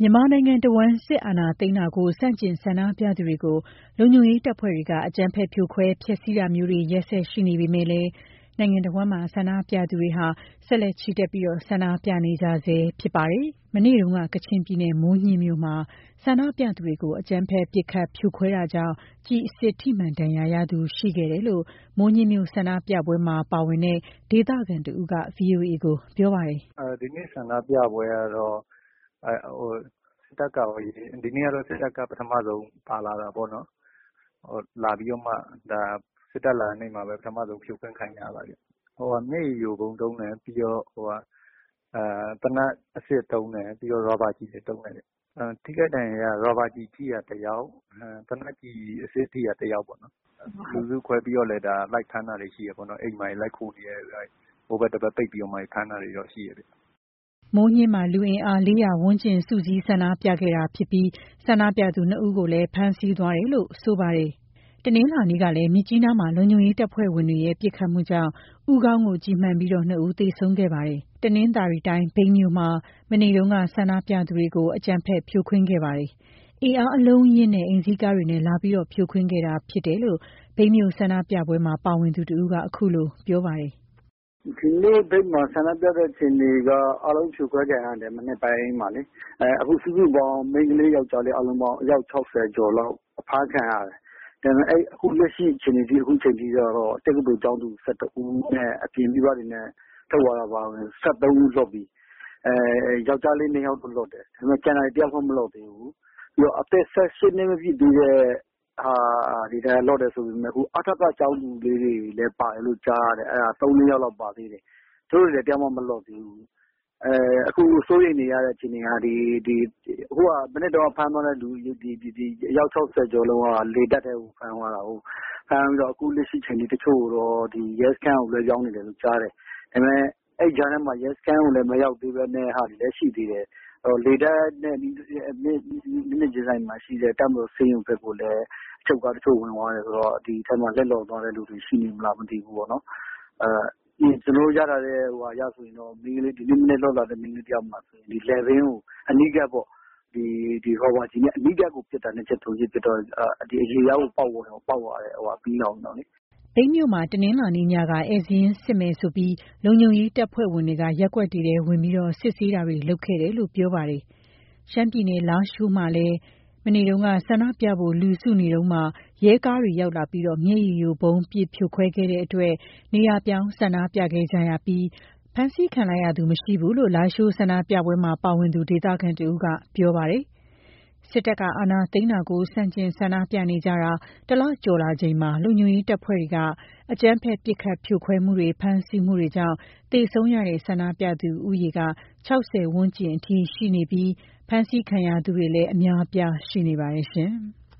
မြန်မာနိုင်ငံတဝန်းစစ်အာဏာသိမ်းတာကိုဆန့်ကျင်ဆန္ဒပြသူတွေကိုလုံခြုံရေးတပ်ဖွဲ့တွေကအကြမ်းဖက်ဖြိုခွဲဖျက်ဆီးတာမျိုးတွေရက်ဆက်ရှိနေပေမဲ့လည်းနိုင်ငံတော်ဝန်မှဆန္ဒပြသူတွေဟာဆက်လက်ချီတက်ပြီးဆန္ဒပြနေကြဆဲဖြစ်ပါတယ်။မနေ့တုန်းကကချင်ပြည်နယ်မိုးညှင်းမြို့မှာဆန္ဒပြသူတွေကိုအကြမ်းဖက်ပစ်ခတ်ဖြိုခွဲတာကြောင့်ကျည်အစစ်ထိမှန်ဒဏ်ရာရသူရှိခဲ့တယ်လို့မိုးညှင်းမြို့ဆန္ဒပြပွဲမှာပါဝင်တဲ့ဒေသခံတဦးက VOA ကိုပြောပါတယ်။ဒီနေ့ဆန္ဒပြပွဲကတော့စစ်တပ်ကဒီနေ့ကတော့စစ်တပ်ကပထမဆုံးပါလာတာပေါ့နော်။လာပြီးတော့မှစစ်တပ်လာတဲ့နေ့မှာပဲပထမဆုံးဖြိုခွင်းခံရတာဗျ။မျက်ရည်ယိုဗုံးသုံးတယ်ပြီးတော့သေနတ်အစစ်သုံးတယ်ပြီးတော့ရာဘာကျည်တွေသုံးတယ်။ထိခိုက်ဒဏ်ရာရရာဘာကျည်ထိတာတစ်ယောက်သေနတ်ကျည်အစစ်ထိတာတစ်ယောက်ပေါ့နော်။လူစုခွဲပြီးတော့လည်းလိုက်ဖမ်းတာတွေရှိတယ်ပေါ့နော်။အိမ်မှာလိုက်ခိုးနေတယ်ဟိုဘက်တစ်ဘက်ပိတ်ပြီးတော့မှဖမ်းတာတွေတော့ရှိတယ်ဗျ။မိုးညှင်းမှာလူအင်အား400ဝန်းကျင်စုစည်းဆန္ဒပြခဲ့တာဖြစ်ပြီးဆန္ဒပြသူ2ဦးကိုလည်းဖမ်းဆီးသွားတယ်လို့ဆိုပါတယ်။တနင်္လာနေ့ကလည်းမြစ်ကြီးနားမှာလုံခြုံရေးတပ်ဖွဲ့ဝင်တွေရဲ့ပစ်ခတ်မှုကြောင့်ဦးခေါင်းကိုကြီးမှန်ပြီး2ဦးသေဆုံးခဲ့ပါတယ်။တနင်္သာရီတိုင်းဘိန်းမြို့မှာမနေ့တုန်းကဆန္ဒပြသူတွေကိုအကြမ်းဖက်ဖြိုခွင်းခဲ့ပါတယ်။အင်အားအလုံးရင်းနဲ့အိမ်စီးကားတွေနဲ့လာပြီးဖြိုခွင်းခဲ့တာဖြစ်တယ်လို့ဘိန်းမြို့ဆန္ဒပြပွဲမှာပါဝင်သူတဦးကအခုလိုပြောပါတယ်။ဒီနေ့ဘိတ်မှာဆန္ဒပြတဲ့ချိန်တွေကအားလုံးဖြိုခွဲကြရတယ်မနေ့ပိုင်းမှာလေအခုစုစုပေါင်းမိန်းကလေးယောက်ျားလေးအားလုံးပေါင်းအယောက်60ကျော်လောက်အဖမ်းခံရတယ်ဒါပေမဲ့အခုလက်ရှိချိန်ဒီအခုချိန်ကြီးတော့တက္ကသိုလ်ကျောင်းသူ12ဦးနဲ့အပြင်မိဘတွေနဲ့ထုတ်သွားတာပါ73ဦးလွတ်ပြီးယောက်ျားလေး2ယောက်လွတ်တယ်ဒါပေမဲ့ကျန်တဲ့တယောက်မှမလွတ်သေးဘူးပြီးတော့အသက်18နှစ်မပြည့်သေးတဲ့ဒီတိုင်းလော့တယ်ဆိုပေမဲ့အခုအထက်ကကျောင်းသူလေးတွေလည်းပါတယ်လို့ကြားရတယ်အဲ့ဒါ3-4ယောက်လောက်ပါသေးတယ်သူတို့လည်းတယောက်မှမလွတ်သေးဘူးအခုစိုးရိမ်နေရတဲ့အခြေအနေကအခုကမနေ့တော့ဖမ်းသွားတဲ့လူဒီအယောက်60ကျော်လုံးကလေတက်တဲ့ကိုဖမ်းသွားတာဟုတ်ဖမ်းပြီးတော့အခုလက်ရှိချိန်ဒီတချို့တော့ဒီ yes can ကိုလည်းရောက်နေတယ်လို့ကြားတယ်ဒါပေမဲ့အဲ့ဂျာနဲ့မှာ yes can ကိုလည်းမရောက်သေးပဲနဲ့ဟာဒီလည်းရှိသေးတယ်လေတက်နဲ့ဒီနေ့ဒီဇိုင်းမှာရှိတဲ့တမ်ဘဆေးရုံဘက်ကိုလည်းအချုပ်ကားတချို့ဝင်သွားတယ်ဆိုတော့ဒီထက်မှလက်လော်သွားတဲ့လူတွေရှိနေမလားမသိဘူးပေါ့နော်ကျွန်တော်ရတာတဲ့ရဆိုရင်တော့မင်းကလေးဒီနေ့မနေ့လောက်လာတဲ့မင်းကလေးတယောက်မှာဆိုရင်ဒီ level ကိုအနီးကပ်ပေါ့ဒီဟောပါကြီးနဲ့အနီးကပ်ကိုပြစ်တာနဲ့ချက်ထိုးကြီးပြစ်တော့ဒီအရေးရောက်ပေါက်ရတယ်ပြီးအောင်တော့လေဘိန်းမြို့မှာတနင်္လာနေ့ညကဧည့်စာရင်းစစ်မယ်ဆိုပြီးလုံခြုံရေးတပ်ဖွဲ့ဝင်တွေကရက်ကွက်တွေထဲဝင်ပြီးစစ်ဆေးတာတွေလုပ်ခဲ့တယ်လို့ပြောပါတယ်။ရှမ်းပြည်နယ်လားရှိုးမှာလည်းမနေ့တုန်းကဆန္ဒပြဖို့လူစုနေတုန်းမှာရဲကားတွေရောက်လာပြီးမျက်ရည်ယိုဗုံးပစ်ဖြိုခွဲခဲ့တဲ့အတွက်နေရာပြောင်းဆန္ဒပြခဲ့ကြရပြီးဖမ်းဆီးခံလိုက်ရသူမရှိဘူးလို့လားရှိုးဆန္ဒပြပွဲမှာပါဝင်သူဒေသခံတဦးကပြောပါတယ်။စစ်တပ်ကအာဏာသိမ်းတာကိုဆန့်ကျင်ဆန္ဒပြနေကြတာတလကျော်လာချိန်မှာလုံခြုံရေးတပ်ဖွဲ့တွေကအကြမ်းဖက်ပစ်ခတ်ဖြိုခွဲမှုတွေဖမ်းဆီးမှုတွေကြောင့်သေဆုံးရတဲ့ဆန္ဒပြသူဦးရေက60ဝန်းကျင်အထိရှိနေပြီးဖမ်းဆီးခံရသူတွေလည်းအများအပြားရှိနေပါတယ်ရှင်။